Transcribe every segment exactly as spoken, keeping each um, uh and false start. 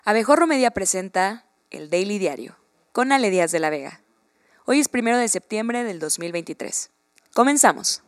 Abejorro Media presenta el Daily Diario con Ale Díaz de la Vega. Hoy es primero de septiembre del dos mil veintitrés. Comenzamos.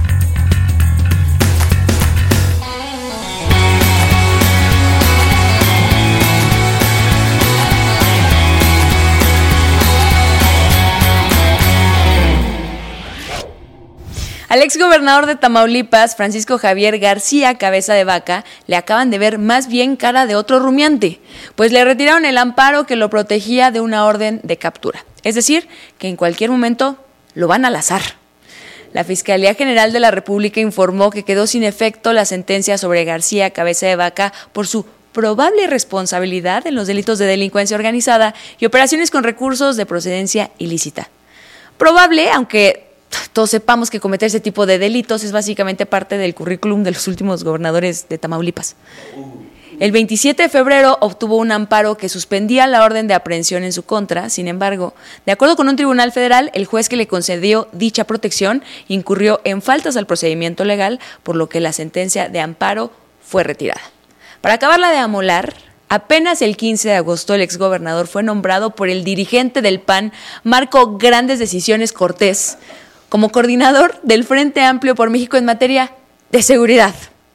Al exgobernador de Tamaulipas, Francisco Javier García Cabeza de Vaca, le acaban de ver más bien cara de otro rumiante, pues le retiraron el amparo que lo protegía de una orden de captura. Es decir, que en cualquier momento lo van a lazar. La Fiscalía General de la República informó que quedó sin efecto la sentencia sobre García Cabeza de Vaca por su probable responsabilidad en los delitos de delincuencia organizada y operaciones con recursos de procedencia ilícita. Probable, aunque todos sepamos que cometer ese tipo de delitos es básicamente parte del currículum de los últimos gobernadores de Tamaulipas. El veintisiete de febrero obtuvo un amparo que suspendía la orden de aprehensión en su contra. Sin embargo, de acuerdo con un tribunal federal, el juez que le concedió dicha protección incurrió en faltas al procedimiento legal, por lo que la sentencia de amparo fue retirada. Para acabarla de amolar, apenas el quince de agosto el exgobernador fue nombrado por el dirigente del P A N, Marco Grandes Decisiones Cortés, como coordinador del Frente Amplio por México en materia de seguridad.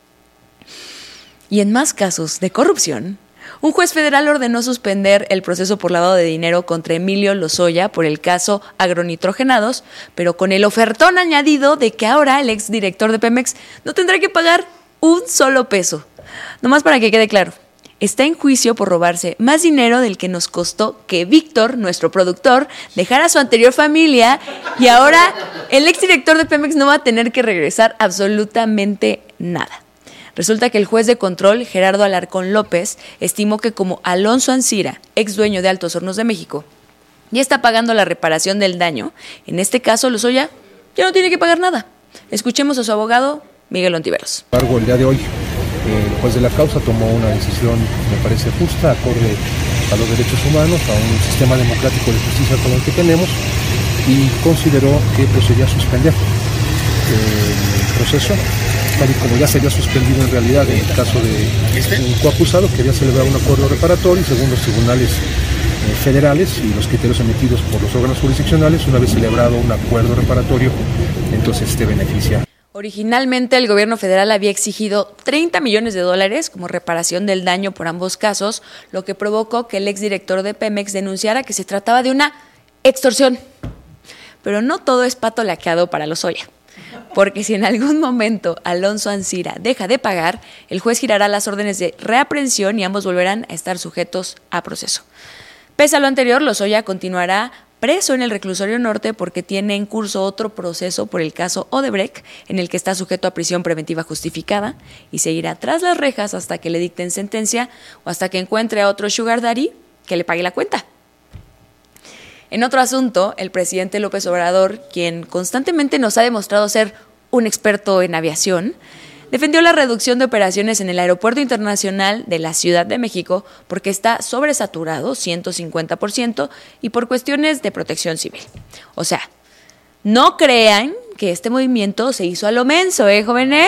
Y en más casos de corrupción, un juez federal ordenó suspender el proceso por lavado de dinero contra Emilio Lozoya por el caso agronitrogenados, pero con el ofertón añadido de que ahora el exdirector de Pemex no tendrá que pagar un solo peso. Nomás para que quede claro, está en juicio por robarse más dinero del que nos costó que Víctor, nuestro productor, dejara a su anterior familia, y ahora el exdirector de Pemex no va a tener que regresar absolutamente nada. Resulta que el juez de control, Gerardo Alarcón López, estimó que como Alonso Ancira, ex dueño de Altos Hornos de México, ya está pagando la reparación del daño, en este caso Lozoya ya no tiene que pagar nada. Escuchemos a su abogado, Miguel Ontiveros. El día de hoy, el juez de la causa tomó una decisión, me parece justa, acorde a los derechos humanos, a un sistema democrático de justicia como el que tenemos, y consideró que procedía a suspender el proceso, tal y como ya se había suspendido en realidad en el caso de un coacusado que había celebrado un acuerdo reparatorio, y según los tribunales eh, federales y los criterios emitidos por los órganos jurisdiccionales, una vez celebrado un acuerdo reparatorio, entonces este beneficia. Originalmente el gobierno federal había exigido treinta millones de dólares como reparación del daño por ambos casos, lo que provocó que el exdirector de Pemex denunciara que se trataba de una extorsión. Pero no todo es pato laqueado para Lozoya, porque si en algún momento Alonso Ancira deja de pagar, el juez girará las órdenes de reaprehensión y ambos volverán a estar sujetos a proceso. Pese a lo anterior, Lozoya continuará preso en el reclusorio norte porque tiene en curso otro proceso por el caso Odebrecht, en el que está sujeto a prisión preventiva justificada, y seguirá tras las rejas hasta que le dicten sentencia o hasta que encuentre a otro sugar daddy que le pague la cuenta. En otro asunto, el presidente López Obrador, quien constantemente nos ha demostrado ser un experto en aviación, defendió la reducción de operaciones en el Aeropuerto Internacional de la Ciudad de México porque está sobresaturado, ciento cincuenta por ciento, y por cuestiones de protección civil. O sea, no crean que este movimiento se hizo a lo menso, ¿eh, jóvenes?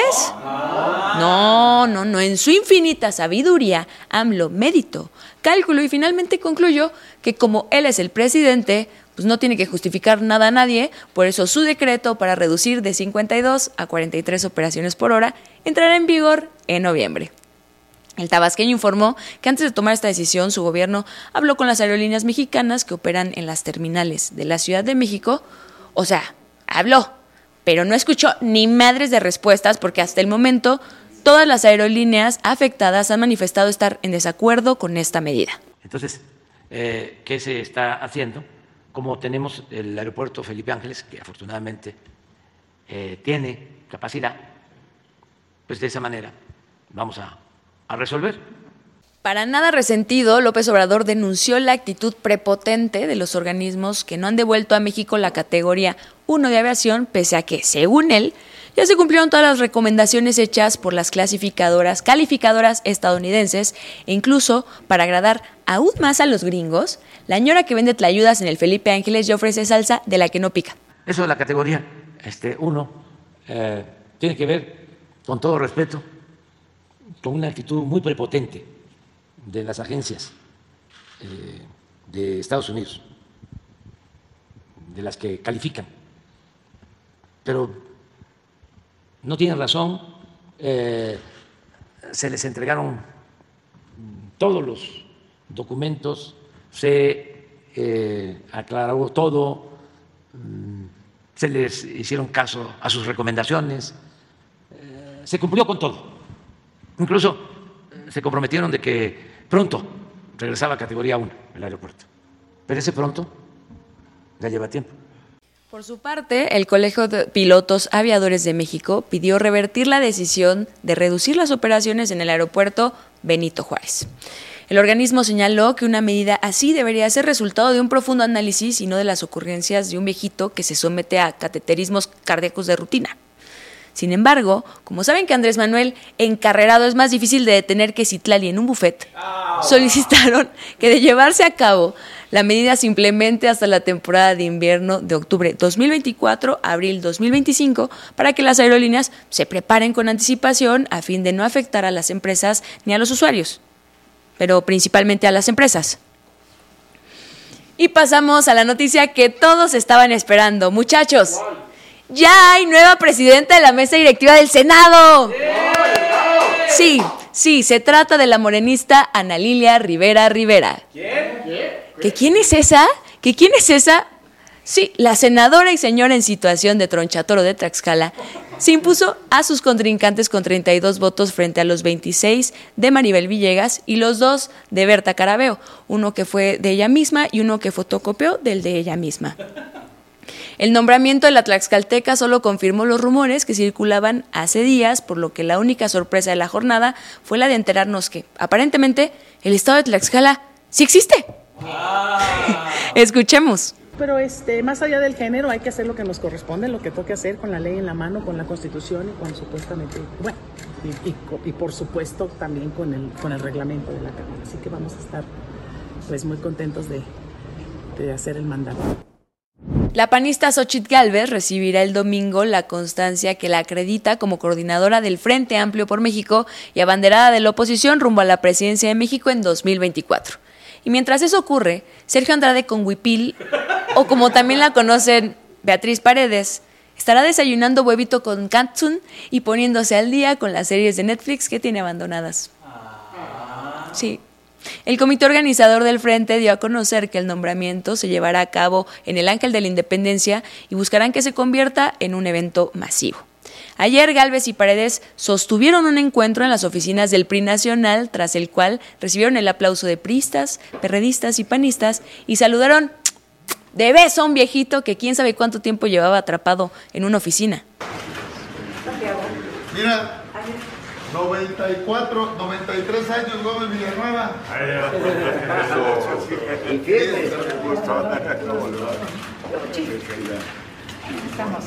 No, no, no. En su infinita sabiduría, AMLO meditó, calculó y finalmente concluyó que como él es el presidente, pues no tiene que justificar nada a nadie. Por eso su decreto para reducir de cincuenta y dos a cuarenta y tres operaciones por hora entrará en vigor en noviembre. El tabasqueño informó que antes de tomar esta decisión, su gobierno habló con las aerolíneas mexicanas que operan en las terminales de la Ciudad de México. O sea, habló, pero no escuchó ni madres de respuestas porque hasta el momento todas las aerolíneas afectadas han manifestado estar en desacuerdo con esta medida. Entonces, eh, ¿qué se está haciendo? Como tenemos el aeropuerto Felipe Ángeles, que afortunadamente eh, tiene capacidad, pues de esa manera vamos a, a resolver. Para nada resentido, López Obrador denunció la actitud prepotente de los organismos que no han devuelto a México la categoría uno de aviación, pese a que, según él, ya se cumplieron todas las recomendaciones hechas por las clasificadoras, calificadoras estadounidenses, e incluso, para agradar aún más a los gringos, la ñora que vende tlayudas en el Felipe Ángeles ya ofrece salsa de la que no pica. Eso de la categoría este, uno eh, tiene que ver, con todo respeto, con una actitud muy prepotente de las agencias eh, de Estados Unidos, de las que califican. Pero no tienen razón, eh, se les entregaron todos los documentos, se eh, aclaró todo, se les hicieron caso a sus recomendaciones, eh, se cumplió con todo. Incluso se comprometieron de que pronto regresaba a categoría uno el aeropuerto, pero ese pronto ya lleva tiempo. Por su parte, el Colegio de Pilotos Aviadores de México pidió revertir la decisión de reducir las operaciones en el aeropuerto Benito Juárez. El organismo señaló que una medida así debería ser resultado de un profundo análisis y no de las ocurrencias de un viejito que se somete a cateterismos cardíacos de rutina. Sin embargo, como saben que Andrés Manuel encarrerado es más difícil de detener que Citlali en un buffet, solicitaron que de llevarse a cabo la medida se implemente hasta la temporada de invierno de octubre dos mil veinticuatro a abril dos mil veinticinco para que las aerolíneas se preparen con anticipación a fin de no afectar a las empresas ni a los usuarios, pero principalmente a las empresas. Y pasamos a la noticia que todos estaban esperando. Muchachos, ya hay nueva presidenta de la mesa directiva del Senado. Sí, sí, se trata de la morenista Ana Lilia Rivera Rivera. ¿Quién? ¿Que quién es esa? ¿Que quién es esa? Sí, la senadora y señora en situación de tronchatoro de Tlaxcala se impuso a sus contrincantes con treinta y dos votos frente a los veintiséis de Maribel Villegas y los dos de Berta Carabeo, uno que fue de ella misma y uno que fotocopió del de ella misma. El nombramiento de la tlaxcalteca solo confirmó los rumores que circulaban hace días, por lo que la única sorpresa de la jornada fue la de enterarnos que, aparentemente, el estado de Tlaxcala sí existe. Ah. Escuchemos. Pero este, más allá del género hay que hacer lo que nos corresponde, lo que toque hacer con la ley en la mano, con la Constitución y con supuestamente, bueno, y, y, y por supuesto también con el, con el reglamento de la Cámara. Así que vamos a estar pues muy contentos de, de hacer el mandato. La panista Xóchitl Gálvez recibirá el domingo la constancia que la acredita como coordinadora del Frente Amplio por México y abanderada de la oposición rumbo a la presidencia de México en dos mil veinticuatro. Y mientras eso ocurre, Sergio Andrade con Huipil, o como también la conocen Beatriz Paredes, estará desayunando huevito con katsun y poniéndose al día con las series de Netflix que tiene abandonadas. Sí. El comité organizador del Frente dio a conocer que el nombramiento se llevará a cabo en el Ángel de la Independencia y buscarán que se convierta en un evento masivo. Ayer Gálvez y Paredes sostuvieron un encuentro en las oficinas del P R I Nacional, tras el cual recibieron el aplauso de priistas, perredistas y panistas y saludaron de beso a un viejito que quién sabe cuánto tiempo llevaba atrapado en una oficina. Mira, noventa y cuatro, noventa y tres años, Gómez Villanueva. Estamos.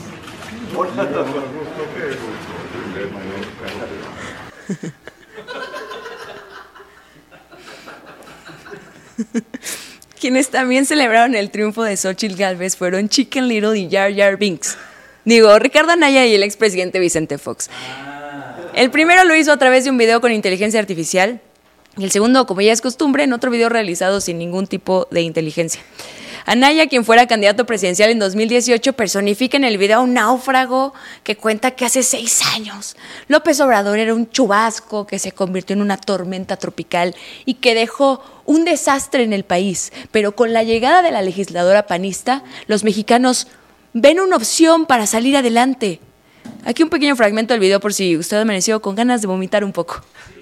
Quienes también celebraron el triunfo de Xóchitl Gálvez fueron Chicken Little y Jar Jar Binks. Digo, Ricardo Anaya y el expresidente Vicente Fox. El primero lo hizo a través de un video con inteligencia artificial y el segundo, como ya es costumbre, en otro video realizado sin ningún tipo de inteligencia. Anaya, quien fuera candidato presidencial en dos mil dieciocho, personifica en el video a un náufrago que cuenta que hace seis años López Obrador era un chubasco que se convirtió en una tormenta tropical y que dejó un desastre en el país. Pero con la llegada de la legisladora panista, los mexicanos ven una opción para salir adelante. Aquí un pequeño fragmento del video por si usted amaneció con ganas de vomitar un poco.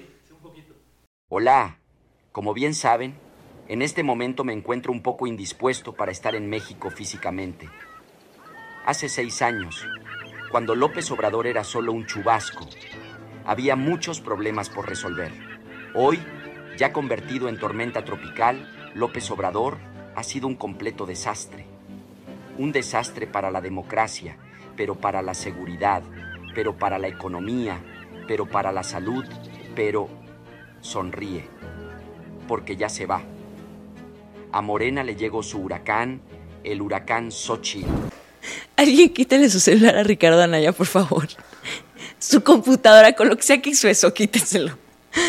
Hola, como bien saben, en este momento me encuentro un poco indispuesto para estar en México físicamente. Hace seis años, cuando López Obrador era solo un chubasco, había muchos problemas por resolver. Hoy, ya convertido en tormenta tropical, López Obrador ha sido un completo desastre. Un desastre para la democracia, pero para la seguridad, pero para la economía, pero para la salud, pero sonríe, porque ya se va. A Morena le llegó su huracán, el huracán Xóchitl. Alguien quítale su celular a Ricardo Anaya, por favor. Su computadora, con lo que sea que hizo eso, quítenselo.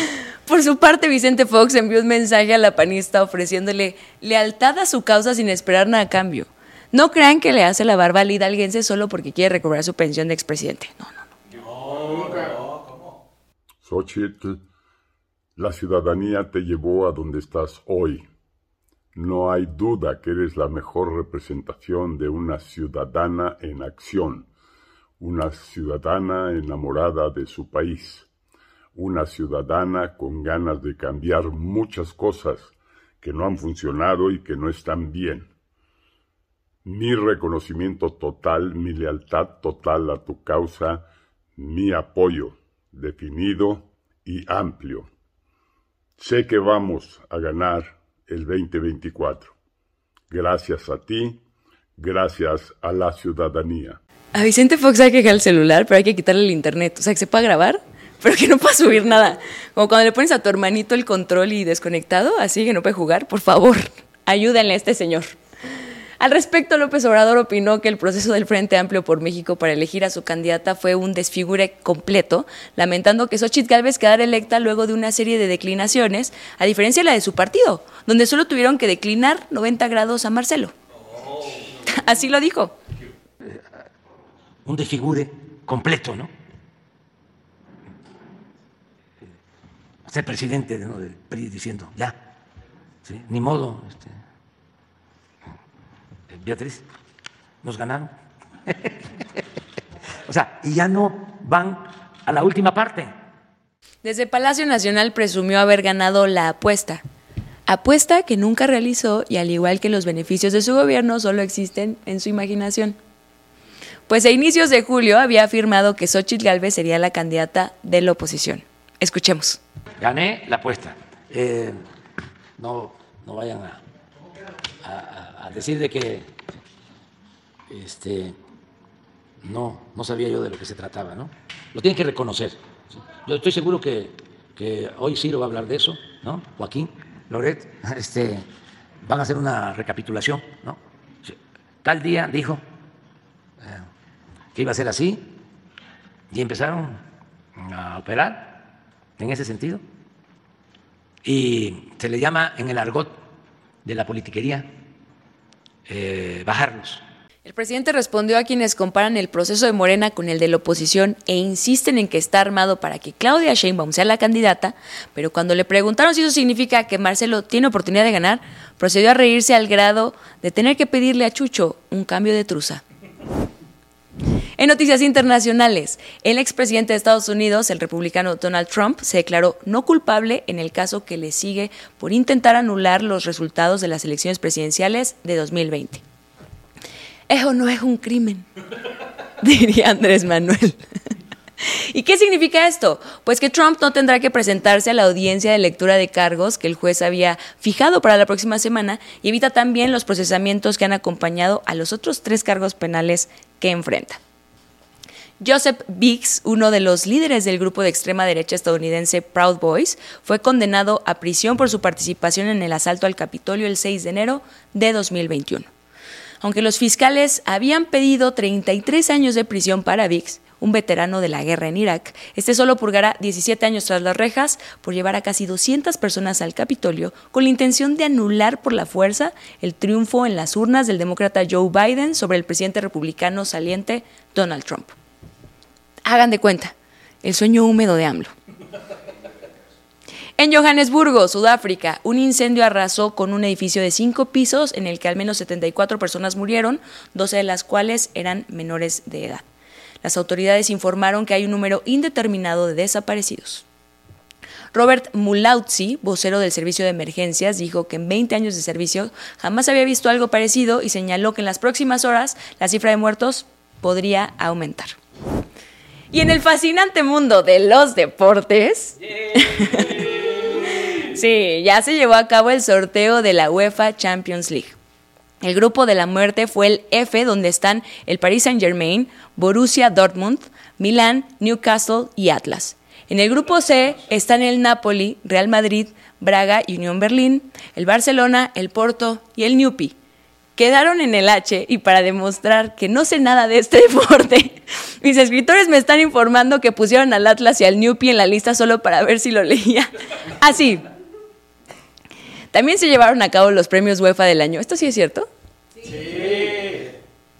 Por su parte, Vicente Fox envió un mensaje a la panista ofreciéndole lealtad a su causa sin esperar nada a cambio. No crean que le hace la barba al hidalguense solo porque quiere recobrar su pensión de expresidente. No, no, no. no ¿Cómo? Xochitl, la ciudadanía te llevó a donde estás hoy. No hay duda que eres la mejor representación de una ciudadana en acción, una ciudadana enamorada de su país, una ciudadana con ganas de cambiar muchas cosas que no han funcionado y que no están bien. Mi reconocimiento total, mi lealtad total a tu causa, mi apoyo definido y amplio. Sé que vamos a ganar el veinte veinticuatro. Gracias a ti, gracias a la ciudadanía. A Vicente Fox hay que dejar el celular, pero hay que quitarle el internet. O sea, que se pueda grabar, pero que no pueda subir nada. Como cuando le pones a tu hermanito el control y desconectado, así que no puede jugar. Por favor, ayúdenle a este señor. Al respecto, López Obrador opinó que el proceso del Frente Amplio por México para elegir a su candidata fue un desfigure completo, lamentando que Xóchitl Gálvez quedara electa luego de una serie de declinaciones, a diferencia de la de su partido, donde solo tuvieron que declinar noventa grados a Marcelo. Oh. Así lo dijo. Un desfigure completo, ¿no? Ser presidente, ¿no?, del P R I diciendo, ya, ¿sí? Ni modo, este, Beatriz, nos ganaron. O sea, y ya no van a la última parte. Desde Palacio Nacional presumió haber ganado la apuesta. Apuesta que nunca realizó y al igual que los beneficios de su gobierno solo existen en su imaginación. Pues a inicios de julio había afirmado que Xóchitl Gálvez sería la candidata de la oposición. Escuchemos. Gané la apuesta. Eh, no, no vayan a, a, a decir de que este, no, no sabía yo de lo que se trataba, ¿no? Lo tienen que reconocer. Yo estoy seguro que, que hoy Ciro va a hablar de eso, ¿no? Joaquín, Loret, este, van a hacer una recapitulación, ¿no? Tal día dijo eh, que iba a ser así y empezaron a operar en ese sentido. Y se le llama en el argot de la politiquería eh, bajarlos. El presidente respondió a quienes comparan el proceso de Morena con el de la oposición e insisten en que está armado para que Claudia Sheinbaum sea la candidata, pero cuando le preguntaron si eso significa que Marcelo tiene oportunidad de ganar, procedió a reírse al grado de tener que pedirle a Chucho un cambio de truza. En noticias internacionales, el expresidente de Estados Unidos, el republicano Donald Trump, se declaró no culpable en el caso que le sigue por intentar anular los resultados de las elecciones presidenciales de dos mil veinte. Eso no es un crimen, diría Andrés Manuel. ¿Y qué significa esto? Pues que Trump no tendrá que presentarse a la audiencia de lectura de cargos que el juez había fijado para la próxima semana y evita también los procesamientos que han acompañado a los otros tres cargos penales que enfrenta. Joseph Biggs, uno de los líderes del grupo de extrema derecha estadounidense Proud Boys, fue condenado a prisión por su participación en el asalto al Capitolio el seis de enero de dos mil veintiuno. Aunque los fiscales habían pedido treinta y tres años de prisión para Biggs, un veterano de la guerra en Irak, este solo purgará diecisiete años tras las rejas por llevar a casi doscientas personas al Capitolio con la intención de anular por la fuerza el triunfo en las urnas del demócrata Joe Biden sobre el presidente republicano saliente Donald Trump. Hagan de cuenta, el sueño húmedo de AMLO. En Johannesburgo, Sudáfrica, un incendio arrasó con un edificio de cinco pisos en el que al menos setenta y cuatro personas murieron, doce de las cuales eran menores de edad. Las autoridades informaron que hay un número indeterminado de desaparecidos. Robert Mulaudzi, vocero del Servicio de Emergencias, dijo que en veinte años de servicio jamás había visto algo parecido y señaló que en las próximas horas la cifra de muertos podría aumentar. Y en el fascinante mundo de los deportes, sí, ya se llevó a cabo el sorteo de la UEFA Champions League. El grupo de la muerte fue el F, donde están el Paris Saint-Germain, Borussia Dortmund, Milán, Newcastle y Atlas. En el grupo C están el Napoli, Real Madrid, Braga y Unión Berlín, el Barcelona, el Porto y el Newpi. quedaron en el H y para demostrar que no sé nada de este deporte, mis escritores me están informando que pusieron al Atlas y al Newpie en la lista solo para ver si lo leía. Así. También se llevaron a cabo los premios UEFA del año. ¿Esto sí es cierto? Sí.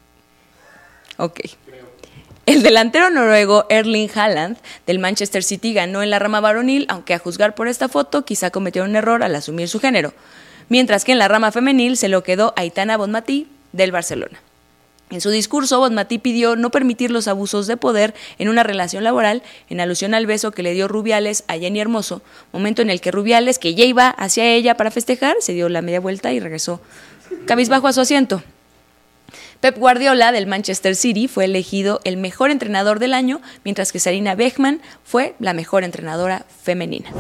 Ok. El delantero noruego Erling Haaland del Manchester City ganó en la rama varonil, aunque a juzgar por esta foto quizá cometió un error al asumir su género, mientras que en la rama femenil se lo quedó Aitana Bonmatí del Barcelona. En su discurso, Bonmatí pidió no permitir los abusos de poder en una relación laboral, en alusión al beso que le dio Rubiales a Jenny Hermoso, momento en el que Rubiales, que ya iba hacia ella para festejar, se dio la media vuelta y regresó cabizbajo a su asiento. Pep Guardiola del Manchester City fue elegido el mejor entrenador del año, mientras que Sarina Bechmann fue la mejor entrenadora femenina.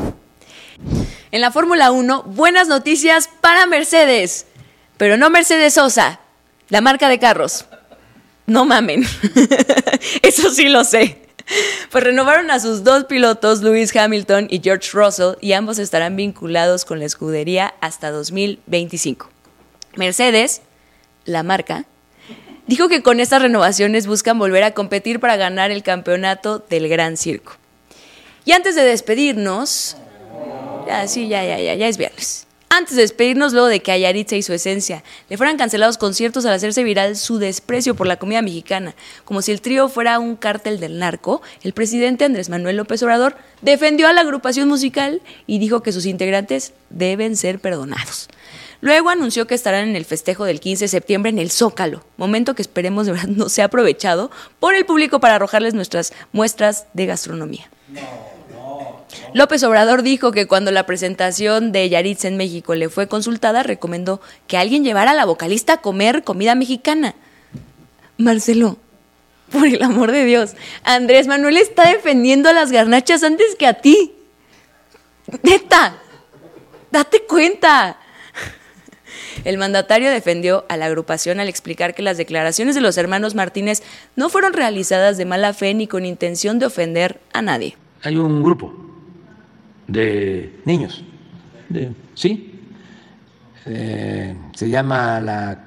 En la Fórmula uno, buenas noticias para Mercedes, pero no Mercedes Sosa, la marca de carros. No mamen, eso sí lo sé. Pues renovaron a sus dos pilotos, Lewis Hamilton y George Russell, y ambos estarán vinculados con la escudería hasta dos mil veinticinco. Mercedes, la marca, dijo que con estas renovaciones buscan volver a competir para ganar el campeonato del Gran Circo. Y antes de despedirnos, ya, sí, ya, ya, ya, ya es viernes. Antes de despedirnos, luego de que a Yaritza y su esencia le fueran cancelados conciertos al hacerse viral su desprecio por la comida mexicana, como si el trío fuera un cártel del narco, el presidente Andrés Manuel López Obrador defendió a la agrupación musical y dijo que sus integrantes deben ser perdonados. Luego anunció que estarán en el festejo del quince de septiembre en el Zócalo, momento que esperemos de verdad no sea aprovechado por el público para arrojarles nuestras muestras de gastronomía. No, no, no. López Obrador dijo que cuando la presentación de Yaritza en México le fue consultada, recomendó que alguien llevara a la vocalista a comer comida mexicana. Marcelo, por el amor de Dios, Andrés Manuel está defendiendo a las garnachas antes que a ti. Neta, date cuenta. El mandatario defendió a la agrupación al explicar que las declaraciones de los hermanos Martínez no fueron realizadas de mala fe ni con intención de ofender a nadie. Hay un grupo de niños, de, ¿sí? Eh, se llama la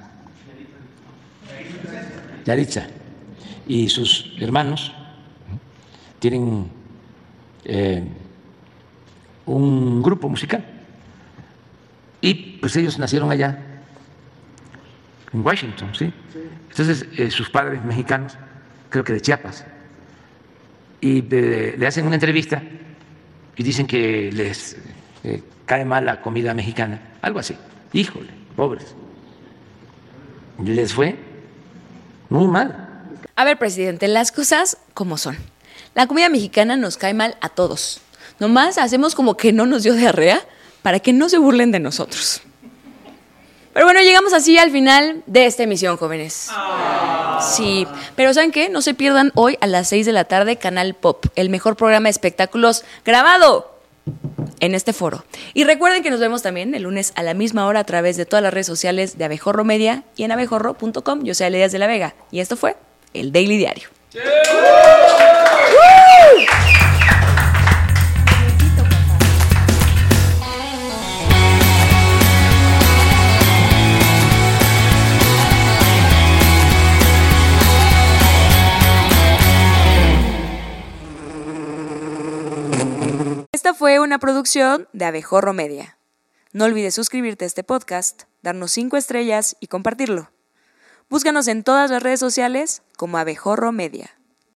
Yaritza y sus hermanos tienen eh, un grupo musical. Y pues ellos nacieron allá, en Washington, ¿sí? Entonces, eh, sus padres mexicanos, creo que de Chiapas, y eh, le hacen una entrevista y dicen que les eh, cae mal la comida mexicana, algo así. Híjole, pobres. Les fue muy mal. A ver, presidente, las cosas como son. La comida mexicana nos cae mal a todos. Nomás hacemos como que no nos dio diarrea, para que no se burlen de nosotros. Pero bueno, llegamos así al final de esta emisión, jóvenes. Sí, pero ¿saben qué? No se pierdan hoy a las seis de la tarde Canal Pop, el mejor programa de espectáculos grabado en este foro. Y recuerden que nos vemos también el lunes a la misma hora a través de todas las redes sociales de Abejorro Media y en abejorro punto com. Yo soy Ale Díaz de la Vega y esto fue el Daily Diario. ¡Sí! Esta fue una producción de Abejorro Media. No olvides suscribirte a este podcast, darnos cinco estrellas y compartirlo. Búscanos en todas las redes sociales como Abejorro Media.